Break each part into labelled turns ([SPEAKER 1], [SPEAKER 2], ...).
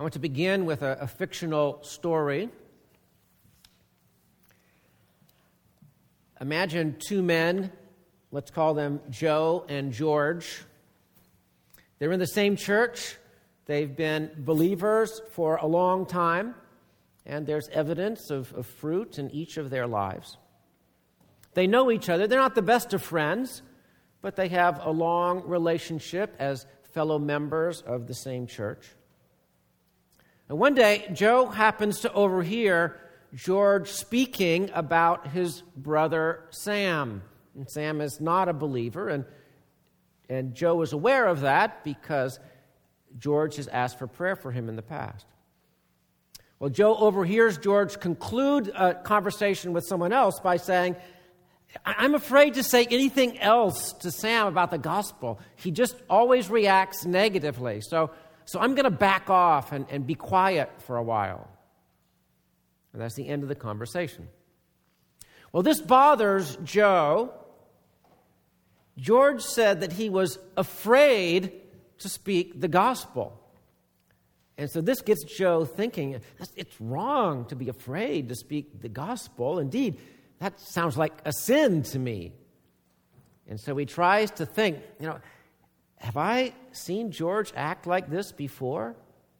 [SPEAKER 1] I want to begin with a fictional story. Imagine two men, let's call them Joe and George. They're in the same church. They've been believers for a long time, and there's evidence of fruit in each of their lives. They know each other. They're not the best of friends, but they have a long relationship as fellow members of the same church. And one day, Joe happens to overhear George speaking about his brother Sam. And Sam is not a believer, and Joe is aware of that because George has asked for prayer for him in the past. Well, Joe overhears George conclude a conversation with someone else by saying, I'm afraid to say anything else to Sam about the gospel. He just always reacts negatively. So I'm going to back off and be quiet for a while. And that's the end of the conversation. Well, this bothers Joe. George said that he was afraid to speak the gospel. And so this gets Joe thinking, it's wrong to be afraid to speak the gospel. Indeed, that sounds like a sin to me. And so he tries to think, have I seen George act like this before?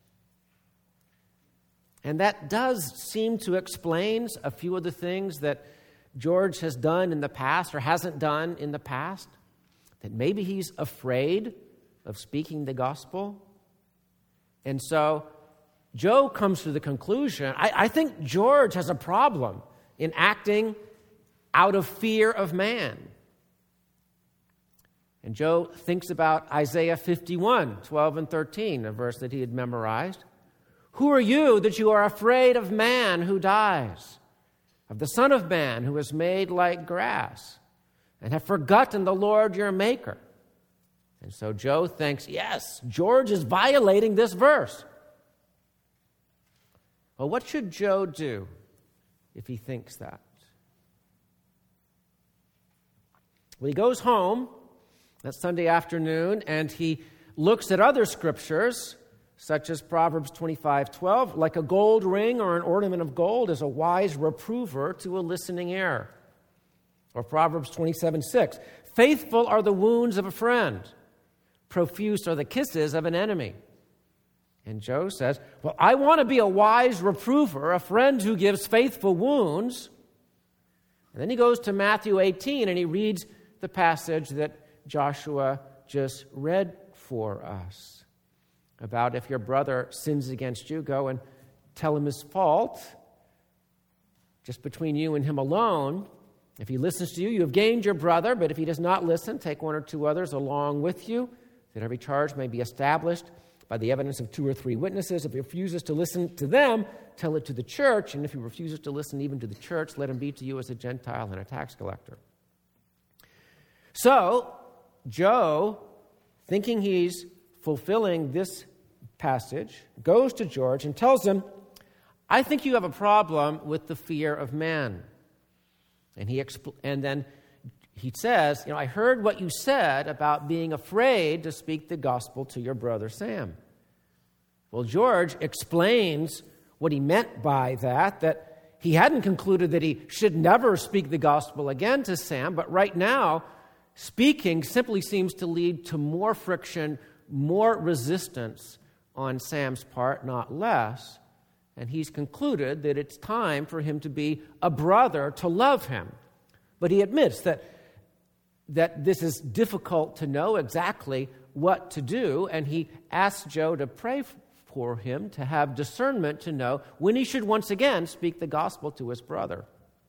[SPEAKER 1] And that does seem to explain a few of the things that George has done in the past or hasn't done in the past. That maybe he's afraid of speaking the gospel. And so Joe comes to the conclusion, I think George has a problem in acting out of fear of man. And Joe thinks about Isaiah 51, 12 and 13, a verse that he had memorized. Who are you that you are afraid of man who dies, of the Son of Man who is made like grass, and have forgotten the Lord your Maker? And so Joe thinks, yes, George is violating this verse. Well, what should Joe do if he thinks that? Well, he goes home that Sunday afternoon and he looks at other scriptures, such as Proverbs 25:12, like a gold ring or an ornament of gold is a wise reprover to a listening ear. Or Proverbs 27:6, faithful are the wounds of a friend, profuse are the kisses of an enemy. And Joe says, well, I want to be a wise reprover, a friend who gives faithful wounds. And then he goes to Matthew 18 and he reads the passage that Joshua just read for us about if your brother sins against you, go and tell him his fault, just between you and him alone. If he listens to you, you have gained your brother, but if he does not listen, take one or two others along with you, that every charge may be established by the evidence of 2 or 3 witnesses. If he refuses to listen to them, tell it to the church, and if he refuses to listen even to the church, let him be to you as a Gentile and a tax collector. So, Joe, thinking he's fulfilling this passage, goes to George and tells him, I think you have a problem with the fear of man. And then he says, I heard what you said about being afraid to speak the gospel to your brother Sam. Well, George explains what he meant by that he hadn't concluded that he should never speak the gospel again to Sam, but right now, speaking simply seems to lead to more friction, more resistance on Sam's part, not less. And he's concluded that it's time for him to be a brother, to love him. But he admits that this is difficult to know exactly what to do, and he asks Joe to pray for him, to have discernment to know when he should once again speak the gospel to his brother.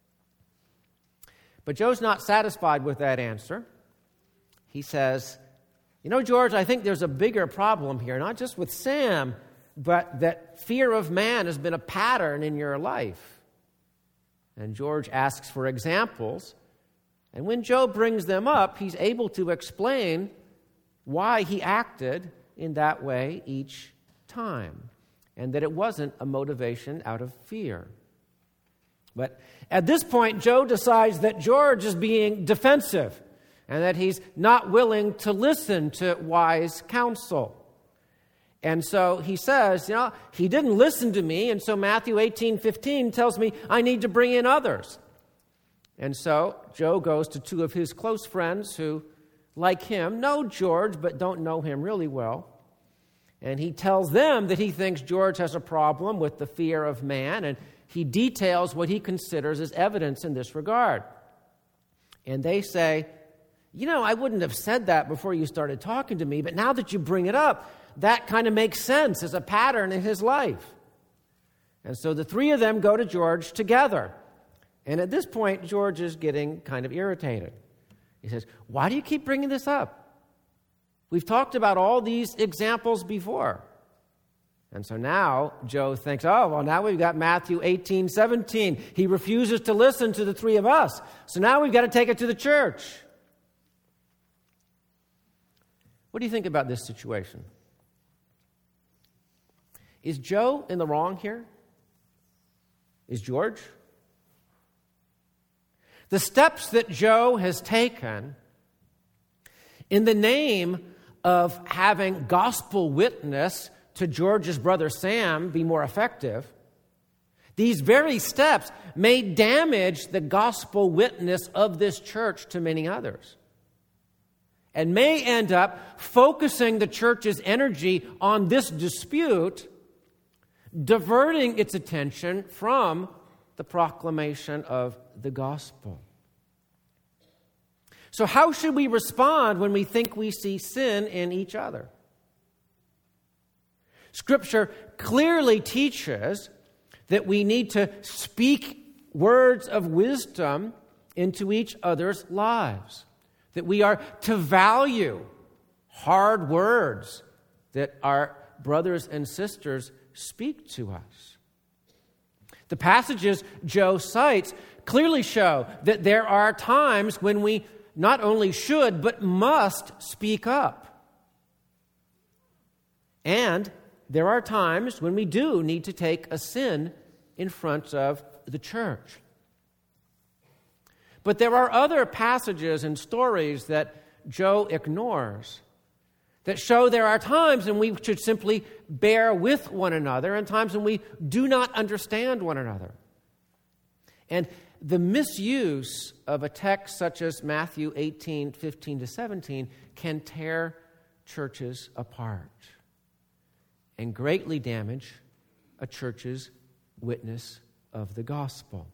[SPEAKER 1] But Joe's not satisfied with that answer. He says, George, I think there's a bigger problem here, not just with Sam, but that fear of man has been a pattern in your life. And George asks for examples. And when Joe brings them up, he's able to explain why he acted in that way each time, and that it wasn't a motivation out of fear. But at this point, Joe decides that George is being defensive and that he's not willing to listen to wise counsel. And so he says, he didn't listen to me, and so Matthew 18:15 tells me I need to bring in others. And so Joe goes to two of his close friends who, like him, know George but don't know him really well. And he tells them that he thinks George has a problem with the fear of man, and he details what he considers as evidence in this regard. And they say, I wouldn't have said that before you started talking to me, but now that you bring it up, that kind of makes sense as a pattern in his life. And so the three of them go to George together. And at this point, George is getting kind of irritated. He says, why do you keep bringing this up? We've talked about all these examples before. And so now Joe thinks, now we've got Matthew 18:17. He refuses to listen to the three of us. So now we've got to take it to the church. What do you think about this situation? Is Joe in the wrong here? Is George? The steps that Joe has taken in the name of having gospel witness to George's brother Sam be more effective, these very steps may damage the gospel witness of this church to many others, and may end up focusing the church's energy on this dispute, diverting its attention from the proclamation of the gospel. So how should we respond when we think we see sin in each other? Scripture clearly teaches that we need to speak words of wisdom into each other's lives, that we are to value hard words that our brothers and sisters speak to us. The passages Joe cites clearly show that there are times when we not only should, but must speak up. And there are times when we do need to take a sin in front of the church. But there are other passages and stories that Joe ignores that show there are times when we should simply bear with one another and times when we do not understand one another. And the misuse of a text such as Matthew 18:15-17 can tear churches apart and greatly damage a church's witness of the gospel.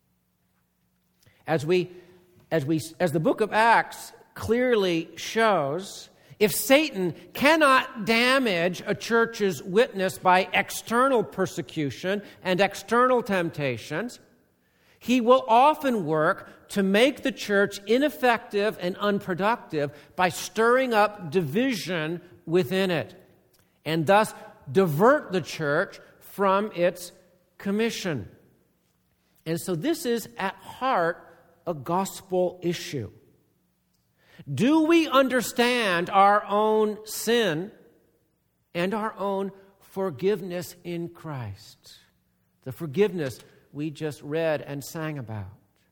[SPEAKER 1] As the book of Acts clearly shows, if Satan cannot damage a church's witness by external persecution and external temptations, he will often work to make the church ineffective and unproductive by stirring up division within it, and thus divert the church from its commission. And so this is at heart a gospel issue. Do we understand our own sin and our own forgiveness in Christ? The forgiveness we just read and sang about.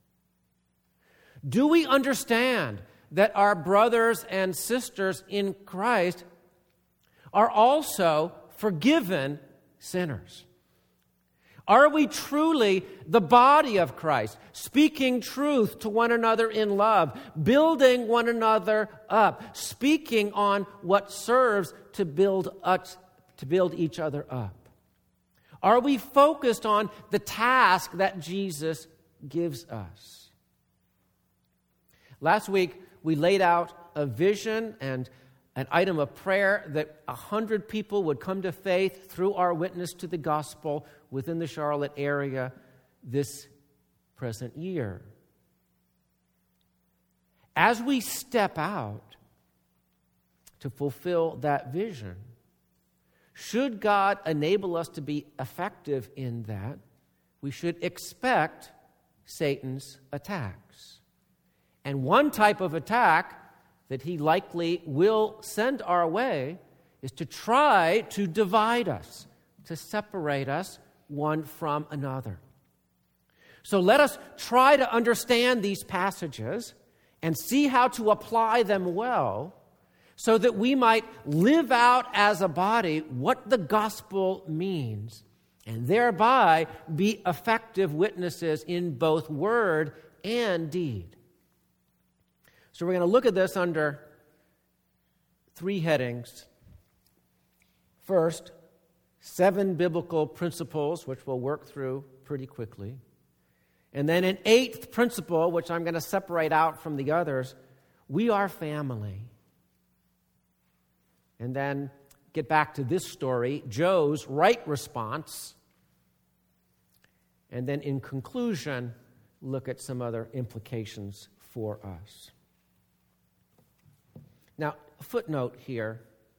[SPEAKER 1] Do we understand that our brothers and sisters in Christ are also forgiven sinners? Are we truly the body of Christ, speaking truth to one another in love, building one another up, speaking on what serves to build each other up? Are we focused on the task that Jesus gives us? Last week, we laid out a vision and an item of prayer that 100 people would come to faith through our witness to the gospel within the Charlotte area this present year. As we step out to fulfill that vision, should God enable us to be effective in that, we should expect Satan's attacks. And one type of attack that he likely will send our way is to try to divide us, to separate us one from another. So let us try to understand these passages and see how to apply them well, so that we might live out as a body what the gospel means, and thereby be effective witnesses in both word and deed. So we're going to look at this under 3 headings. First, 7 biblical principles, which we'll work through pretty quickly. And then an 8th principle, which I'm going to separate out from the others. We are family. And then get back to this story, Joe's right response. And then in conclusion, look at some other implications for us. Now, a footnote here.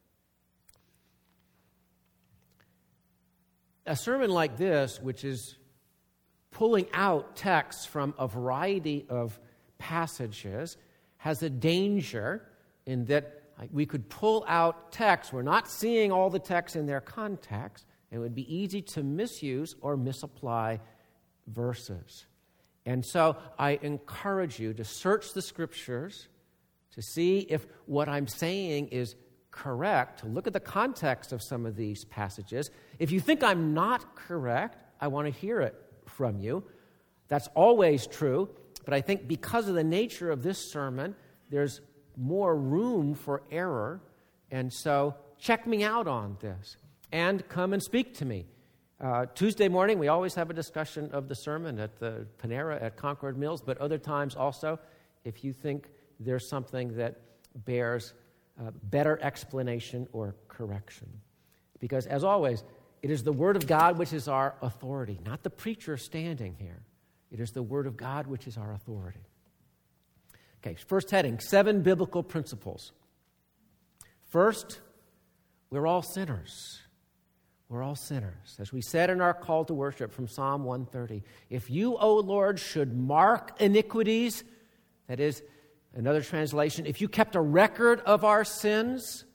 [SPEAKER 1] A sermon like this, which is pulling out texts from a variety of passages, has a danger in that we could pull out texts. We're not seeing all the texts in their context. It would be easy to misuse or misapply verses. And so I encourage you to search the Scriptures to see if what I'm saying is correct, to look at the context of some of these passages. If you think I'm not correct, I want to hear it from you. That's always true, but I think because of the nature of this sermon, there's more room for error, and so check me out on this, and come and speak to me. Tuesday morning, we always have a discussion of the sermon at the Panera at Concord Mills, but other times also, if you think there's something that bears better explanation or correction. Because, as always, it is the Word of God which is our authority, not the preacher standing here. It is the Word of God which is our authority. Okay, first heading, 7 biblical principles. First, we're all sinners. We're all sinners. As we said in our call to worship from Psalm 130, if you, O Lord, should mark iniquities, that is, another translation, if you kept a record of our sins,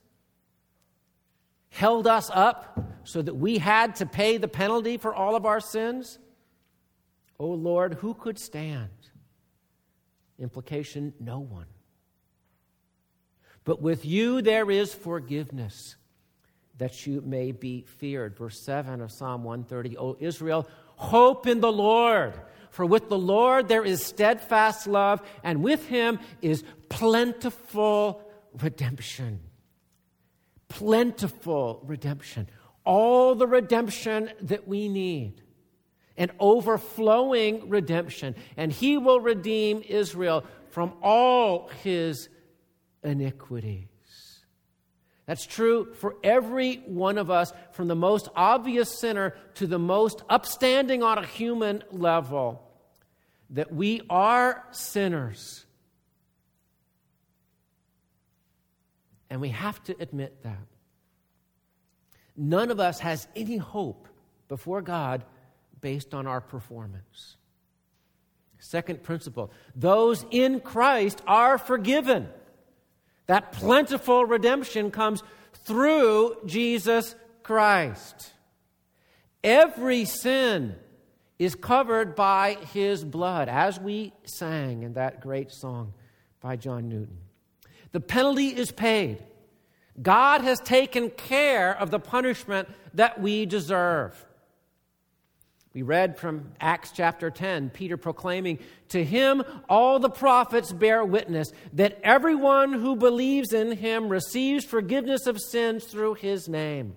[SPEAKER 1] held us up so that we had to pay the penalty for all of our sins, O Lord, who could stand? Implication, no one. But with you there is forgiveness, that you may be feared. Verse 7 of Psalm 130, O Israel, hope in the Lord. For with the Lord there is steadfast love, and with him is plentiful redemption. Plentiful redemption. All the redemption that we need. And overflowing redemption. And he will redeem Israel from all his iniquities. That's true for every one of us, from the most obvious sinner to the most upstanding on a human level, that we are sinners. And we have to admit that. None of us has any hope before God based on our performance. Second principle, those in Christ are forgiven. That plentiful redemption comes through Jesus Christ. Every sin is covered by his blood, as we sang in that great song by John Newton. The penalty is paid. God has taken care of the punishment that we deserve. We read from Acts chapter 10, Peter proclaiming, to him all the prophets bear witness that everyone who believes in him receives forgiveness of sins through his name.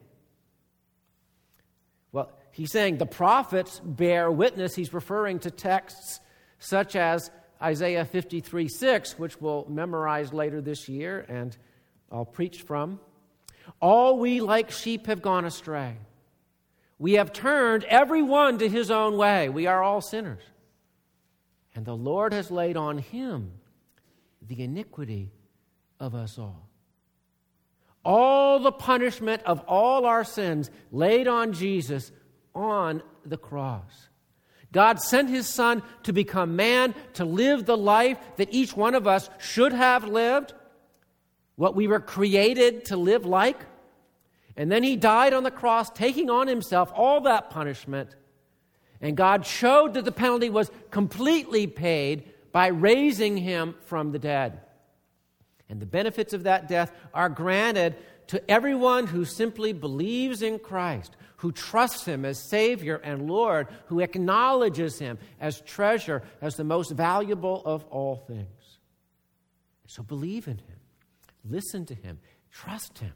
[SPEAKER 1] Well, he's saying the prophets bear witness. He's referring to texts such as Isaiah 53:6, which we'll memorize later this year and I'll preach from. All we like sheep have gone astray. We have turned every one to his own way. We are all sinners. And the Lord has laid on him the iniquity of us all. All the punishment of all our sins laid on Jesus on the cross. God sent his Son to become man, to live the life that each one of us should have lived, what we were created to live like. And then he died on the cross, taking on himself all that punishment. And God showed that the penalty was completely paid by raising him from the dead. And the benefits of that death are granted to everyone who simply believes in Christ, who trusts him as Savior and Lord, who acknowledges him as treasure, as the most valuable of all things. So believe in him, listen to him, trust him.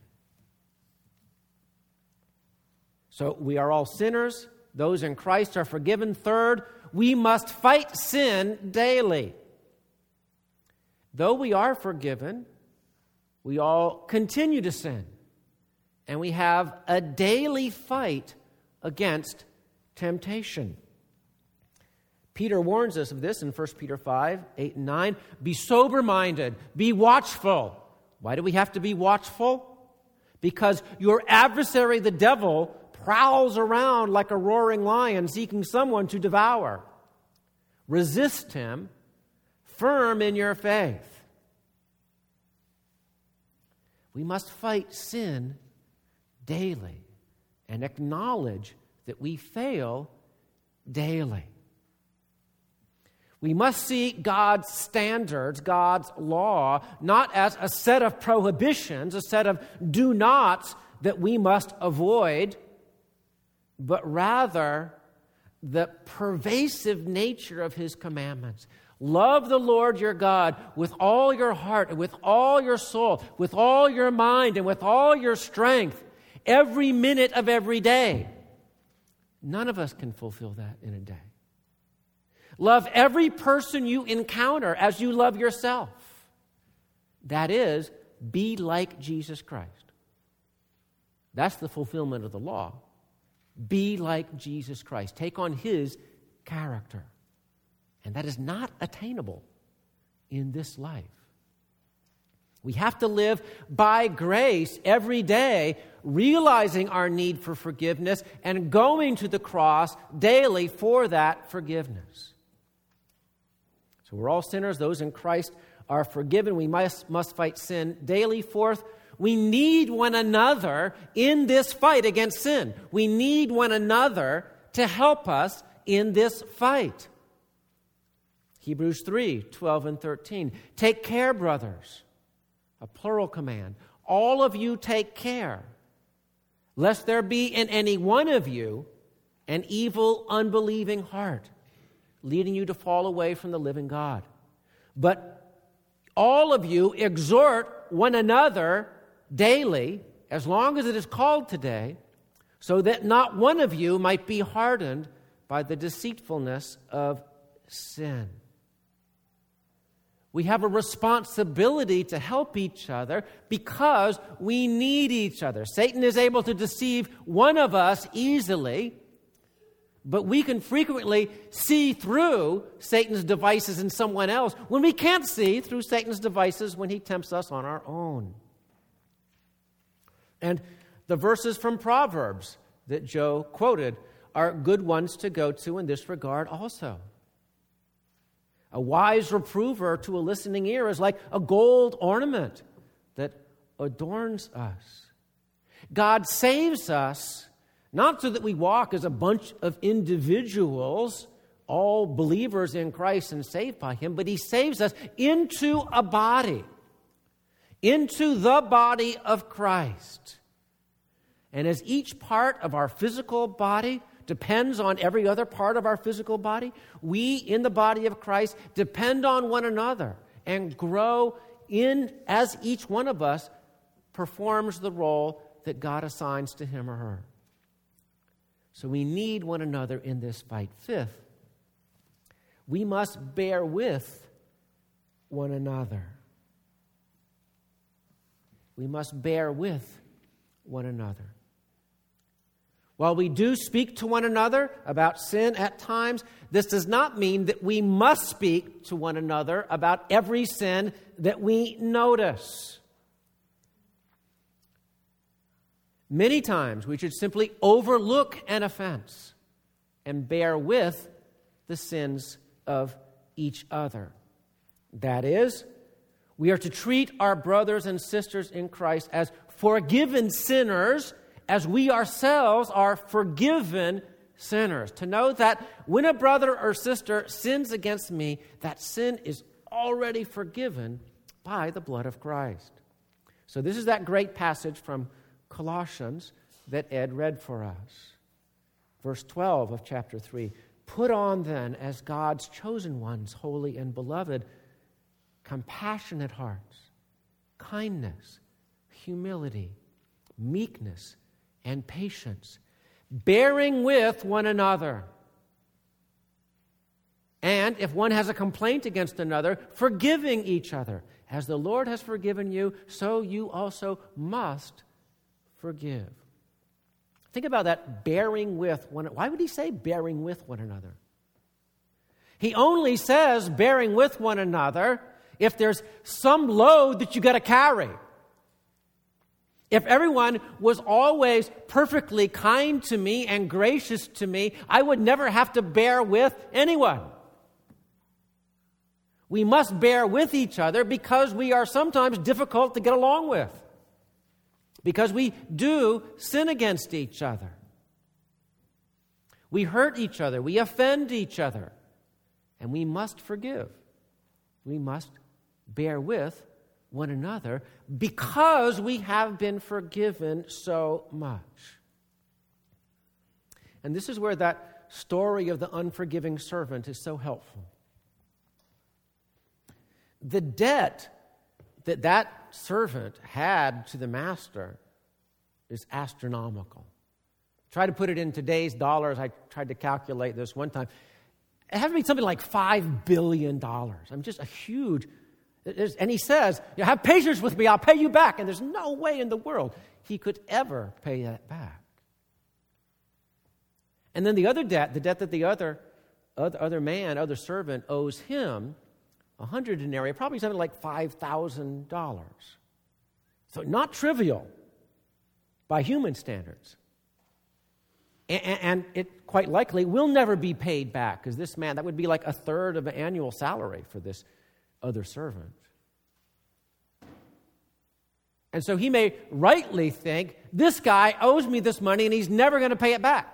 [SPEAKER 1] So we are all sinners. Those in Christ are forgiven. Third, we must fight sin daily. Though we are forgiven, we all continue to sin. And we have a daily fight against temptation. Peter warns us of this in 1 Peter 5, 8, and 9. Be sober-minded. Be watchful. Why do we have to be watchful? Because your adversary, the devil, prowls around like a roaring lion seeking someone to devour. Resist him, firm in your faith. We must fight sin daily and acknowledge that we fail daily. We must see God's standards, God's law, not as a set of prohibitions, a set of do-nots that we must avoid, but rather the pervasive nature of his commandments. Love the Lord your God with all your heart and with all your soul, with all your mind and with all your strength, every minute of every day. None of us can fulfill that in a day. Love every person you encounter as you love yourself. That is, be like Jesus Christ. That's the fulfillment of the law. Be like Jesus Christ. Take on his character. And that is not attainable in this life. We have to live by grace every day, realizing our need for forgiveness and going to the cross daily for that forgiveness. So we're all sinners. Those in Christ are forgiven. We must fight sin daily. Fourth, we need one another in this fight against sin. We need one another to help us in this fight. Hebrews 3, 12 and 13. Take care, brothers. A plural command. All of you take care, lest there be in any one of you an evil, unbelieving heart, leading you to fall away from the living God. But all of you exhort one another daily, as long as it is called today, so that not one of you might be hardened by the deceitfulness of sin. We have a responsibility to help each other because we need each other. Satan is able to deceive one of us easily, but we can frequently see through Satan's devices in someone else when we can't see through Satan's devices when he tempts us on our own. And the verses from Proverbs that Joe quoted are good ones to go to in this regard also. A wise reprover to a listening ear is like a gold ornament that adorns us. God saves us not so that we walk as a bunch of individuals, all believers in Christ and saved by him, but he saves us into a body, into the body of Christ. And as each part of our physical body depends on every other part of our physical body, we in the body of Christ depend on one another and grow in as each one of us performs the role that God assigns to him or her. So we need one another in this fight. Fifth, we must bear with one another. We must bear with one another. While we do speak to one another about sin at times, this does not mean that we must speak to one another about every sin that we notice. Many times we should simply overlook an offense and bear with the sins of each other. That is, we are to treat our brothers and sisters in Christ as forgiven sinners, as we ourselves are forgiven sinners. To know that when a brother or sister sins against me, that sin is already forgiven by the blood of Christ. So this is that great passage from Colossians that Ed read for us. Verse 12 of chapter 3, put on then as God's chosen ones, holy and beloved, compassionate hearts, kindness, humility, meekness, and patience, bearing with one another. And if one has a complaint against another, forgiving each other. As the Lord has forgiven you, so you also must forgive. Think about that, bearing with one another. Why would he say bearing with one another? He only says bearing with one another if there's some load that you got to carry. If everyone was always perfectly kind to me and gracious to me, I would never have to bear with anyone. We must bear with each other because we are sometimes difficult to get along with. Because we do sin against each other. We hurt each other. We offend each other. And we must forgive. We must bear with one another because we have been forgiven so much. And this is where that story of the unforgiving servant is so helpful. The debt that servant had to the master is astronomical. Try to put it in today's dollars. I tried to calculate this one time. It has to be something like $5 billion. Just a huge... And he says, have patience with me, I'll pay you back. And there's no way in the world he could ever pay that back. And then the other debt, the debt that the other servant owes him, 100 denarii, probably something like $5,000. So not trivial by human standards. And it quite likely will never be paid back because this man, that would be like a third of an annual salary for this other servant. And so he may rightly think, this guy owes me this money and he's never going to pay it back.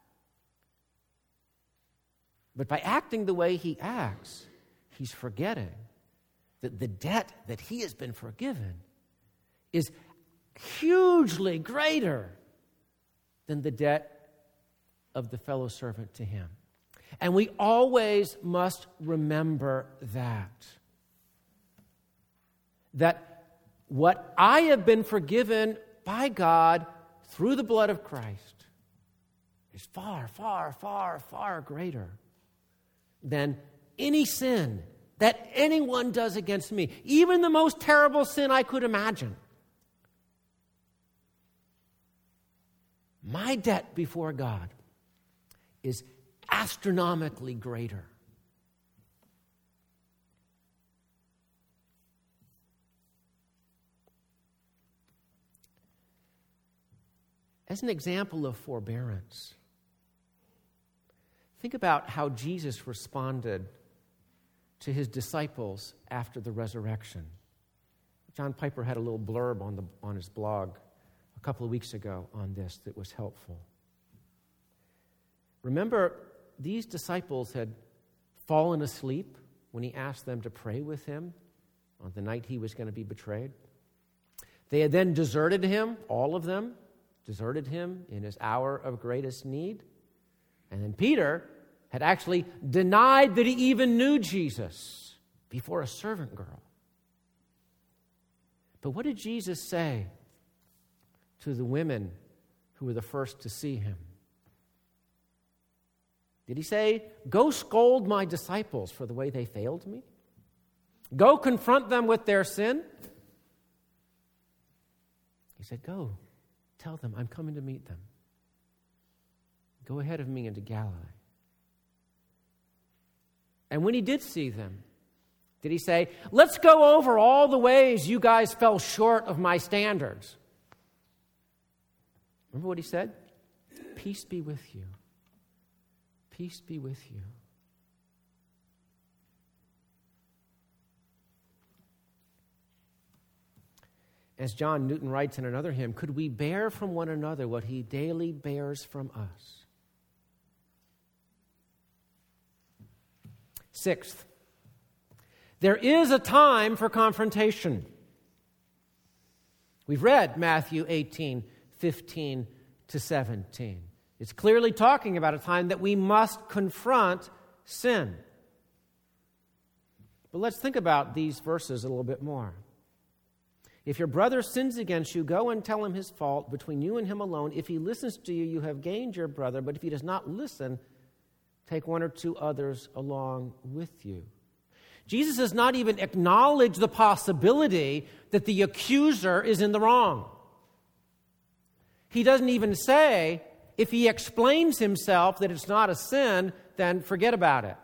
[SPEAKER 1] But by acting the way he acts, he's forgetting that the debt that he has been forgiven is hugely greater than the debt of the fellow servant to him. And we always must remember that what I have been forgiven by God through the blood of Christ is far, far, far, far greater than any sin that anyone does against me, even the most terrible sin I could imagine. My debt before God is astronomically greater. As an example of forbearance, think about how Jesus responded to his disciples after the resurrection. John Piper had a little blurb on his blog a couple of weeks ago on this that was helpful. Remember, these disciples had fallen asleep when he asked them to pray with him on the night he was going to be betrayed. They had then deserted him, all of them, deserted him in his hour of greatest need. And then Peter had actually denied that he even knew Jesus before a servant girl. But what did Jesus say to the women who were the first to see him? Did he say, go scold my disciples for the way they failed me? Go confront them with their sin? He said, go, tell them I'm coming to meet them. Go ahead of me into Galilee. And when he did see them, did he say, let's go over all the ways you guys fell short of my standards? Remember what he said? Peace be with you. Peace be with you. As John Newton writes in another hymn, could we bear from one another what he daily bears from us? Sixth, There is a time for confrontation. We've read Matthew 18, 15 to 17. It's clearly talking about a time that we must confront sin. But let's think about these verses a little bit more. If your brother sins against you, go and tell him his fault between you and him alone. If he listens to you, you have gained your brother. But if he does not listen, take one or two others along with you. Jesus does not even acknowledge the possibility that the accuser is in the wrong. He doesn't even say, if he explains himself that it's not a sin, then forget about it.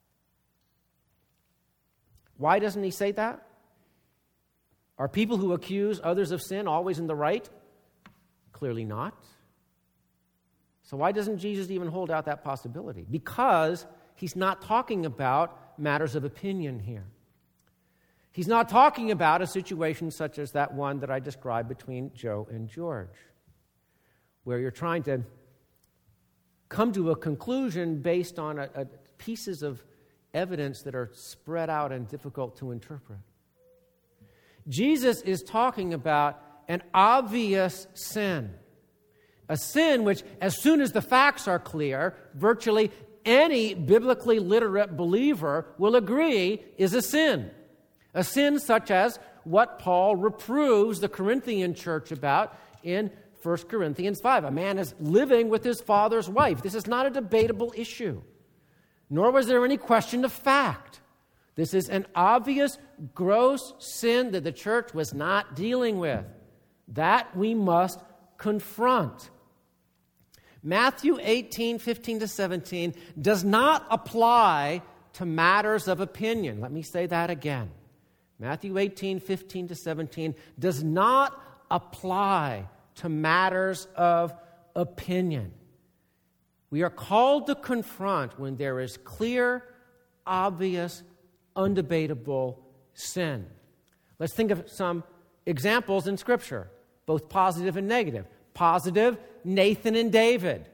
[SPEAKER 1] Why doesn't he say that? Are people who accuse others of sin always in the right? Clearly not. So why doesn't Jesus even hold out that possibility? Because he's not talking about matters of opinion here. He's not talking about a situation such as that one that I described between Joe and George, where you're trying to come to a conclusion based on pieces of evidence that are spread out and difficult to interpret. Jesus is talking about an obvious sin. A sin which, as soon as the facts are clear, virtually any biblically literate believer will agree is a sin. A sin such as what Paul reproves the Corinthian church about in 1 Corinthians 5. A man is living with his father's wife. This is not a debatable issue, nor was there any question of fact. This is an obvious, gross sin that the church was not dealing with. That we must confront. Matthew 18, 15 to 17 does not apply to matters of opinion. Let me say that again. Matthew 18, 15 to 17 does not apply to matters of opinion. We are called to confront when there is clear, obvious, undebatable sin. Let's think of some examples in Scripture, both positive and negative. Positive, Nathan and David.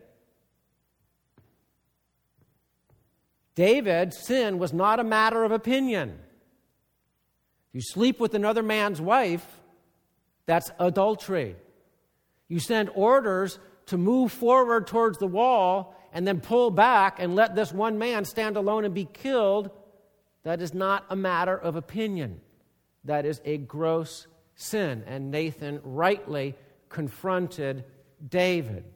[SPEAKER 1] David's sin was not a matter of opinion. You sleep with another man's wife, that's adultery. You send orders to move forward towards the wall and then pull back and let this one man stand alone and be killed. That is not a matter of opinion. That is a gross sin. And Nathan rightly confronted David.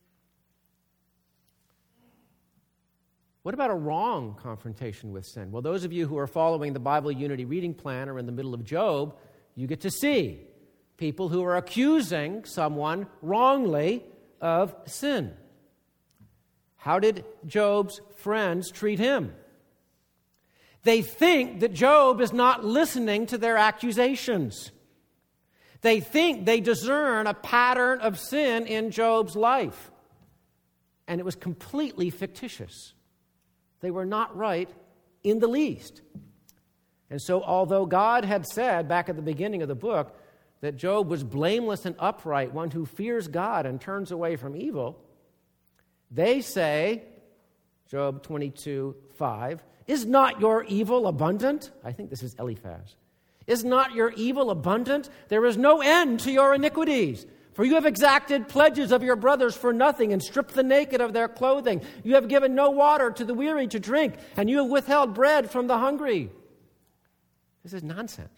[SPEAKER 1] What about a wrong confrontation with sin? Well, those of you who are following the Bible Unity reading plan or in the middle of Job, you get to see people who are accusing someone wrongly of sin. How did Job's friends treat him? They think that Job is not listening to their accusations. They think they discern a pattern of sin in Job's life. And it was completely fictitious. They were not right in the least. And so, although God had said back at the beginning of the book that Job was blameless and upright, one who fears God and turns away from evil, they say, Job 22:5, is not your evil abundant? I think this is Eliphaz. Is not your evil abundant? There is no end to your iniquities. For you have exacted pledges of your brothers for nothing and stripped the naked of their clothing. You have given no water to the weary to drink, and you have withheld bread from the hungry. This is nonsense.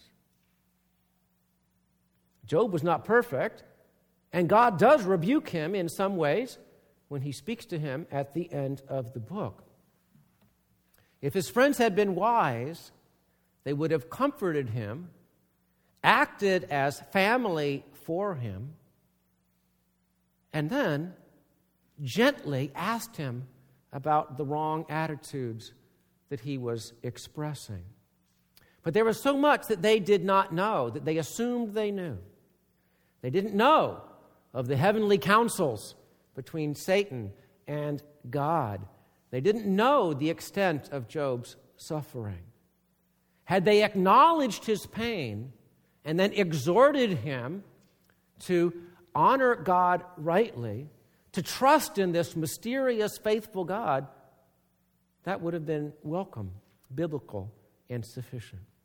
[SPEAKER 1] Job was not perfect, and God does rebuke him in some ways when he speaks to him at the end of the book. If his friends had been wise, they would have comforted him, acted as family for him, and then gently asked him about the wrong attitudes that he was expressing. But there was so much that they did not know, that they assumed they knew. They didn't know of the heavenly councils between Satan and God. They didn't know the extent of Job's suffering. Had they acknowledged his pain and then exhorted him to honor God rightly, to trust in this mysterious, faithful God, that would have been welcome, biblical, and sufficient.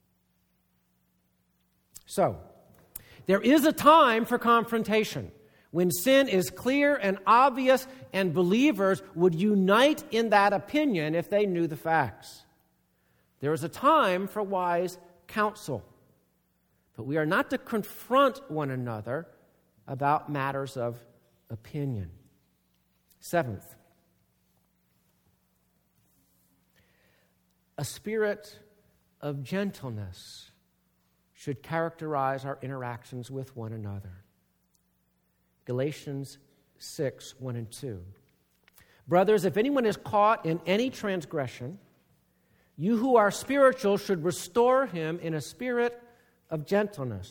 [SPEAKER 1] So, there is a time for confrontation when sin is clear and obvious, and believers would unite in that opinion if they knew the facts. There is a time for wise counsel, but we are not to confront one another about matters of opinion. Seventh, a spirit of gentleness should characterize our interactions with one another. Galatians 6, 1 and 2. Brothers, if anyone is caught in any transgression, you who are spiritual should restore him in a spirit of gentleness.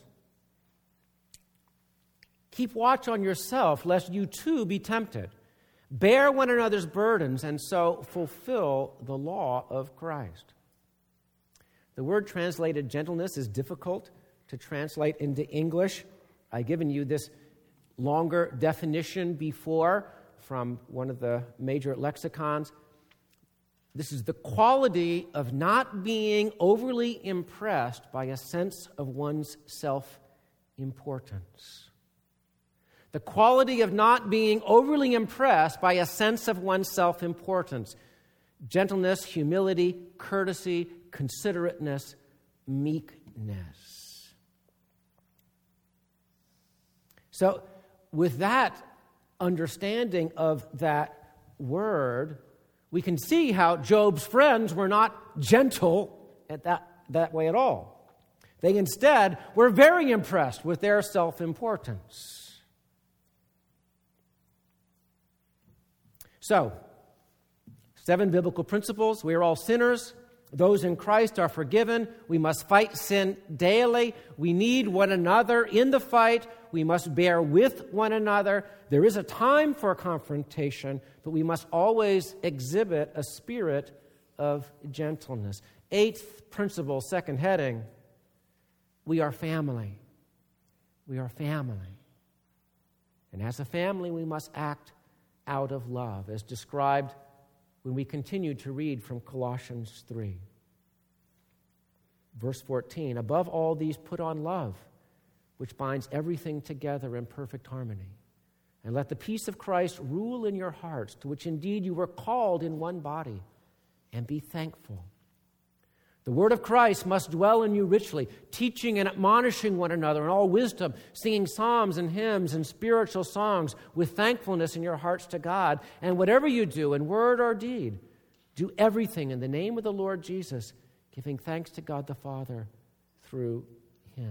[SPEAKER 1] Keep watch on yourself, lest you too be tempted. Bear one another's burdens, and so fulfill the law of Christ. The word translated gentleness is difficult to translate into English. I've given you this longer definition before from one of the major lexicons. This is the quality of not being overly impressed by a sense of one's self-importance. The quality of not being overly impressed by a sense of one's self-importance. Gentleness, humility, courtesy, considerateness, meekness. So, with that understanding of that word, we can see how Job's friends were not gentle at that way at all. They instead were very impressed with their self-importance. So, 7 biblical principles. We are all sinners. Those in Christ are forgiven. We must fight sin daily. We need one another in the fight. We must bear with one another. There is a time for confrontation, but we must always exhibit a spirit of gentleness. 8th principle, second heading, we are family. We are family. And as a family, we must act out of love, as described when we continue to read from Colossians 3. Verse 14, above all these put on love, which binds everything together in perfect harmony. And let the peace of Christ rule in your hearts, to which indeed you were called in one body, and be thankful. The word of Christ must dwell in you richly, teaching and admonishing one another in all wisdom, singing psalms and hymns and spiritual songs with thankfulness in your hearts to God. And whatever you do, in word or deed, do everything in the name of the Lord Jesus, giving thanks to God the Father through him.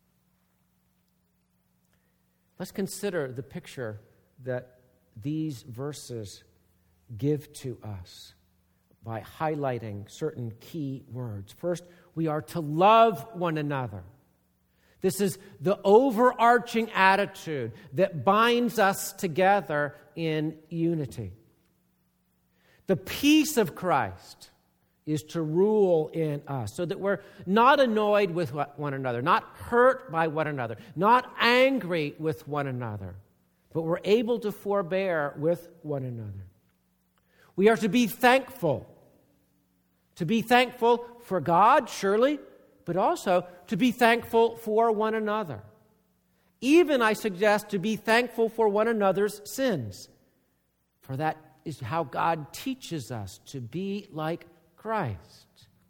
[SPEAKER 1] Let's consider the picture that these verses give to us by highlighting certain key words. First, we are to love one another. This is the overarching attitude that binds us together in unity. The peace of Christ is to rule in us so that we're not annoyed with one another, not hurt by one another, not angry with one another, but we're able to forbear with one another. We are to be thankful. To be thankful for God, surely, but also to be thankful for one another. Even, I suggest, to be thankful for one another's sins. For that is how God teaches us to be like Christ.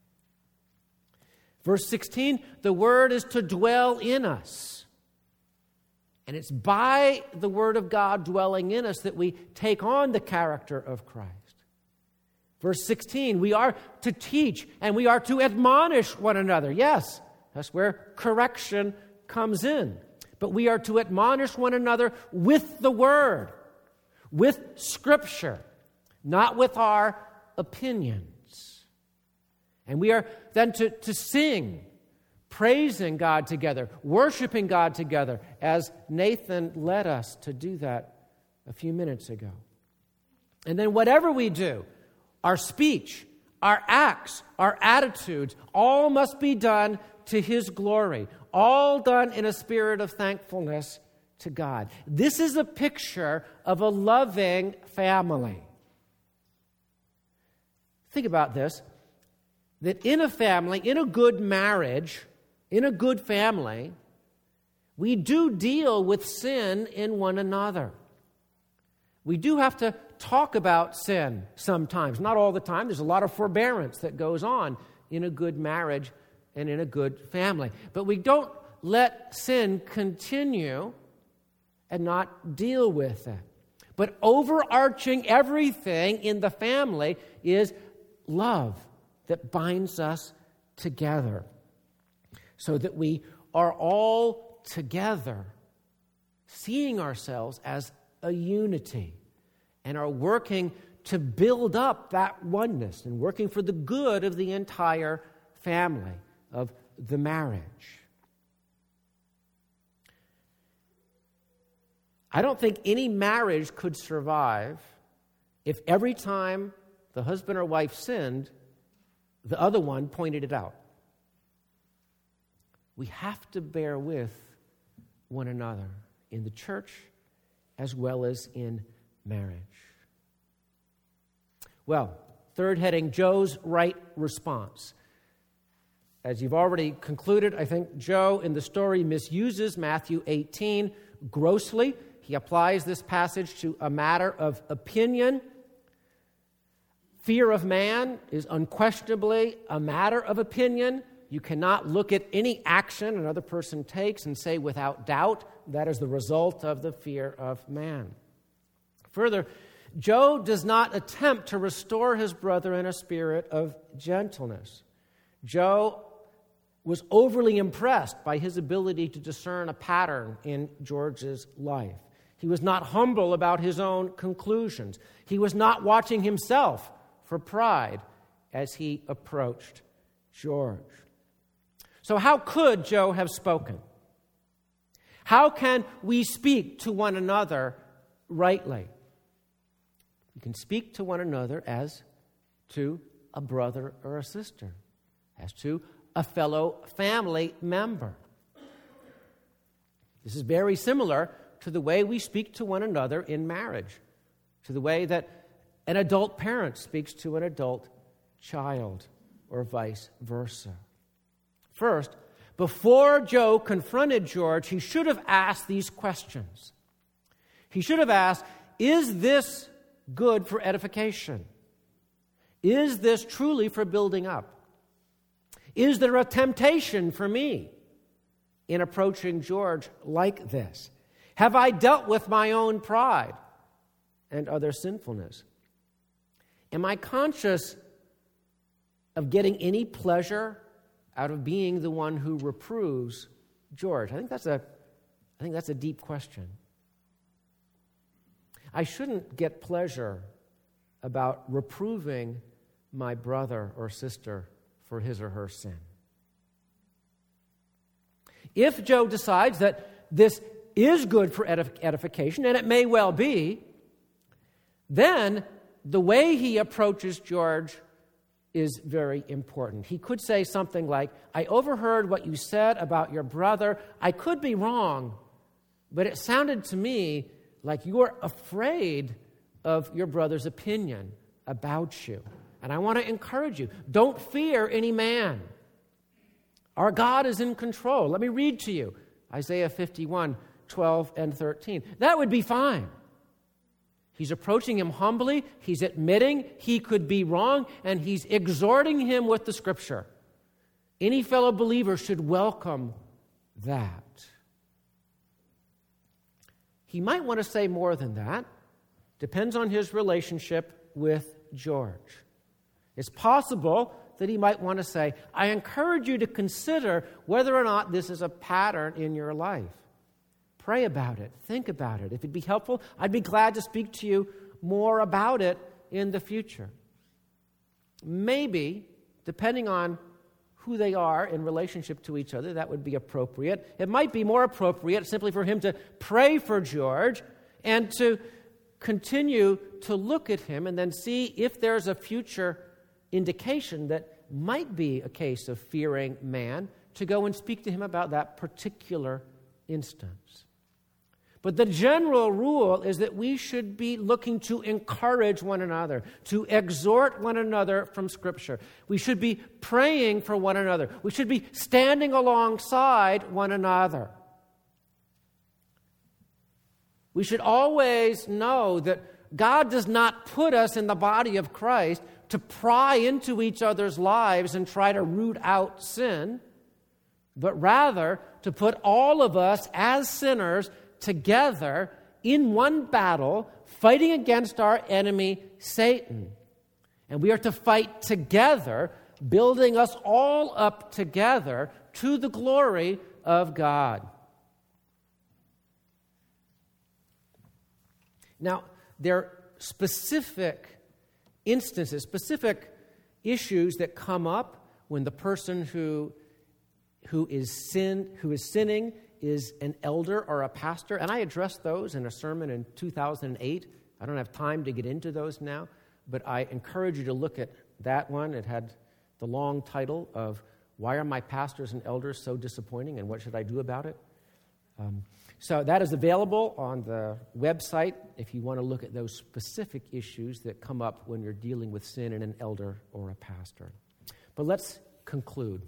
[SPEAKER 1] Verse 16, the word is to dwell in us. And it's by the word of God dwelling in us that we take on the character of Christ. Verse 16, we are to teach and we are to admonish one another. Yes, that's where correction comes in. But we are to admonish one another with the word, with Scripture, not with our opinions. And we are then to sing, praising God together, worshiping God together, as Nathan led us to do that a few minutes ago. And then whatever we do, our speech, our acts, our attitudes, all must be done to His glory, all done in a spirit of thankfulness to God. This is a picture of a loving family. Think about this, that in a family, in a good marriage, in a good family, we do deal with sin in one another. We do have to talk about sin sometimes, not all the time. There's a lot of forbearance that goes on in a good marriage and in a good family. But we don't let sin continue and not deal with it. But overarching everything in the family is love that binds us together so that we are all together, seeing ourselves as a unity and are working to build up that oneness and working for the good of the entire family, of the marriage. I don't think any marriage could survive if every time the husband or wife sinned, the other one pointed it out. We have to bear with one another in the church as well as in marriage. Well, third heading, Joe's right response. As you've already concluded, I think Joe in the story misuses Matthew 18 grossly. He applies this passage to a matter of opinion. Fear of man is unquestionably a matter of opinion. You cannot look at any action another person takes and say without doubt that is the result of the fear of man. Further, Joe does not attempt to restore his brother in a spirit of gentleness. Joe was overly impressed by his ability to discern a pattern in George's life. He was not humble about his own conclusions. He was not watching himself for pride as he approached George. So how could Joe have spoken? How can we speak to one another rightly? We can speak to one another as to a brother or a sister, as to a fellow family member. This is very similar to the way we speak to one another in marriage, to the way that an adult parent speaks to an adult child, or vice versa. First, before Joe confronted George, he should have asked these questions. He should have asked, is this good for edification? Is this truly for building up? Is there a temptation for me in approaching George like this? Have I dealt with my own pride and other sinfulness? Am I conscious of getting any pleasure out of being the one who reproves George? I think that's a deep question. I shouldn't get pleasure about reproving my brother or sister for his or her sin. If Joe decides that this is good for edification, and it may well be, then the way he approaches George is very important. He could say something like, I overheard what you said about your brother. I could be wrong, but it sounded to me like you're afraid of your brother's opinion about you. And I want to encourage you, don't fear any man. Our God is in control. Let me read to you Isaiah 51, 12 and 13. That would be fine. He's approaching him humbly. He's admitting he could be wrong, and he's exhorting him with the Scripture. Any fellow believer should welcome that. He might want to say more than that. Depends on his relationship with George. It's possible that he might want to say, I encourage you to consider whether or not this is a pattern in your life. Pray about it. Think about it. If it'd be helpful, I'd be glad to speak to you more about it in the future. Maybe, depending on who they are in relationship to each other, that would be appropriate. It might be more appropriate simply for him to pray for George and to continue to look at him and then see if there's a future indication that might be a case of fearing man, to go and speak to him about that particular instance. But the general rule is that we should be looking to encourage one another, to exhort one another from Scripture. We should be praying for one another. We should be standing alongside one another. We should always know that God does not put us in the body of Christ to pry into each other's lives and try to root out sin, but rather to put all of us as sinners together in one battle, fighting against our enemy, Satan. And we are to fight together, building us all up together to the glory of God. Now, there are specific instances, specific issues that come up when the person who is sinning is an elder or a pastor, and I addressed those in a sermon in 2008. I don't have time to get into those now, but I encourage you to look at that one. It had the long title of Why Are My Pastors and Elders So Disappointing, and What Should I Do About It? So that is available on the website if you want to look at those specific issues that come up when you're dealing with sin in an elder or a pastor. But let's conclude.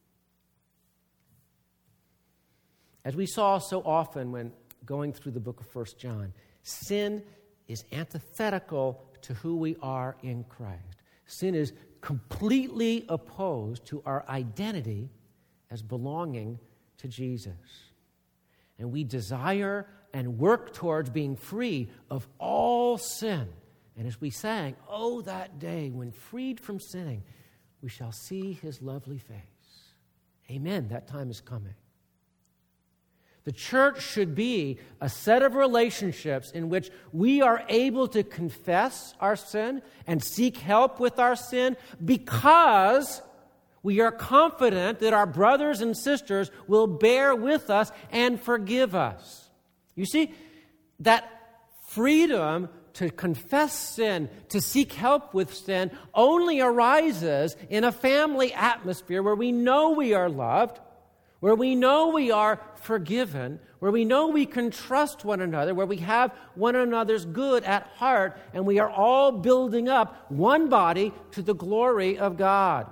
[SPEAKER 1] As we saw so often when going through the book of 1 John, sin is antithetical to who we are in Christ. Sin is completely opposed to our identity as belonging to Jesus. And we desire and work towards being free of all sin. And as we sang, "Oh, that day when freed from sinning, we shall see his lovely face." Amen, that time is coming. The church should be a set of relationships in which we are able to confess our sin and seek help with our sin because we are confident that our brothers and sisters will bear with us and forgive us. You see, that freedom to confess sin, to seek help with sin, only arises in a family atmosphere where we know we are loved, where we know we are forgiven, where we know we can trust one another, where we have one another's good at heart, and we are all building up one body to the glory of God.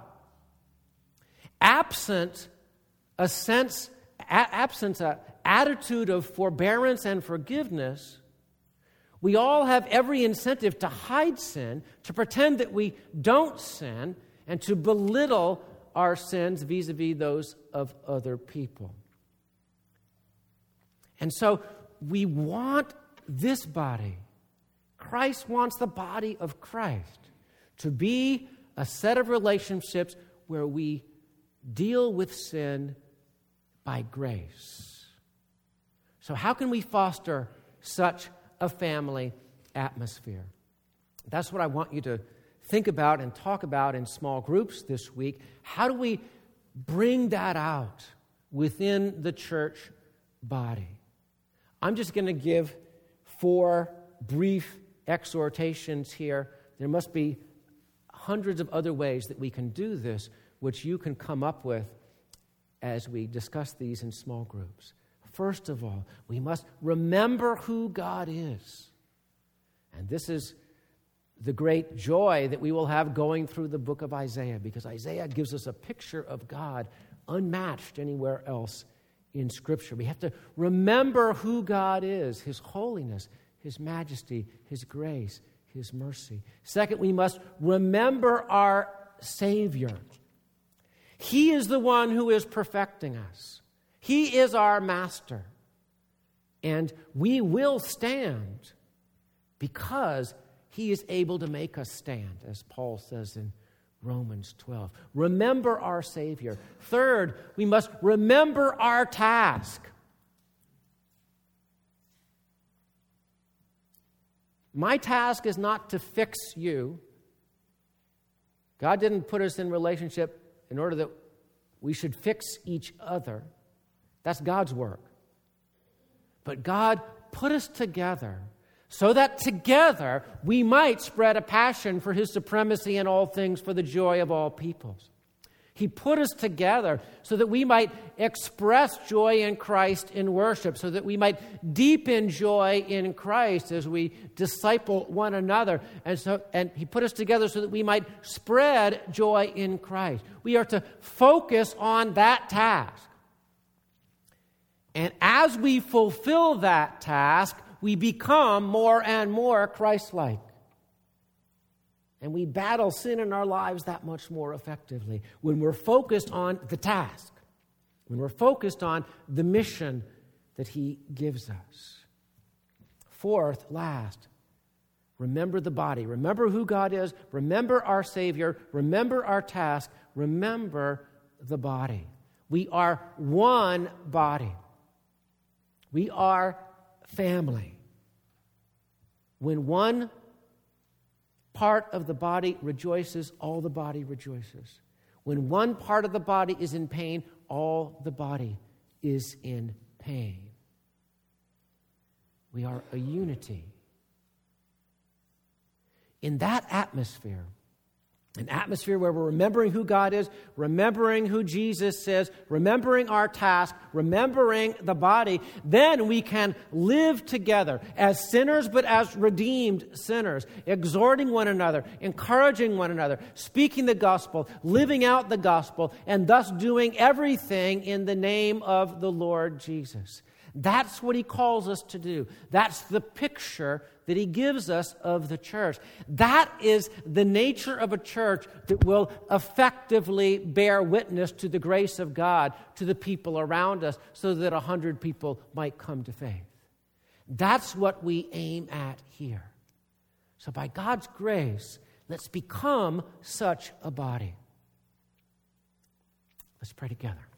[SPEAKER 1] Absent an attitude of forbearance and forgiveness, we all have every incentive to hide sin, to pretend that we don't sin, and to belittle our sins vis-a-vis those of other people. And so we want this body, Christ wants the body of Christ, to be a set of relationships where we deal with sin by grace. So how can we foster such a family atmosphere? That's what I want you to think about and talk about in small groups this week. How do we bring that out within the church body? I'm just going to give 4 brief exhortations here. There must be hundreds of other ways that we can do this, which you can come up with as we discuss these in small groups. First of all, we must remember who God is. And this is the great joy that we will have going through the book of Isaiah, because Isaiah gives us a picture of God unmatched anywhere else in Scripture. We have to remember who God is, His holiness, His majesty, His grace, His mercy. Second, we must remember our Savior. He is the one who is perfecting us. He is our master. And we will stand because He is able to make us stand, as Paul says in Romans 12. Remember our Savior. Third, we must remember our task. My task is not to fix you. God didn't put us in relationship in order that we should fix each other. That's God's work. But God put us together so that together we might spread a passion for His supremacy in all things for the joy of all peoples. He put us together so that we might express joy in Christ in worship, so that we might deepen joy in Christ as we disciple one another. And He put us together so that we might spread joy in Christ. We are to focus on that task. And as we fulfill that task, we become more and more Christ-like. And we battle sin in our lives that much more effectively when we're focused on the task, when we're focused on the mission that He gives us. Fourth, last, remember the body. Remember who God is. Remember our Savior. Remember our task. Remember the body. We are one body. We are family. When one part of the body rejoices, all the body rejoices. When one part of the body is in pain, all the body is in pain. We are a unity. In that atmosphere, an atmosphere where we're remembering who God is, remembering who Jesus is, remembering our task, remembering the body, then we can live together as sinners, but as redeemed sinners, exhorting one another, encouraging one another, speaking the gospel, living out the gospel, and thus doing everything in the name of the Lord Jesus. That's what He calls us to do. That's the picture that He gives us of the church. That is the nature of a church that will effectively bear witness to the grace of God to the people around us so that 100 people might come to faith. That's what we aim at here. So by God's grace, let's become such a body. Let's pray together.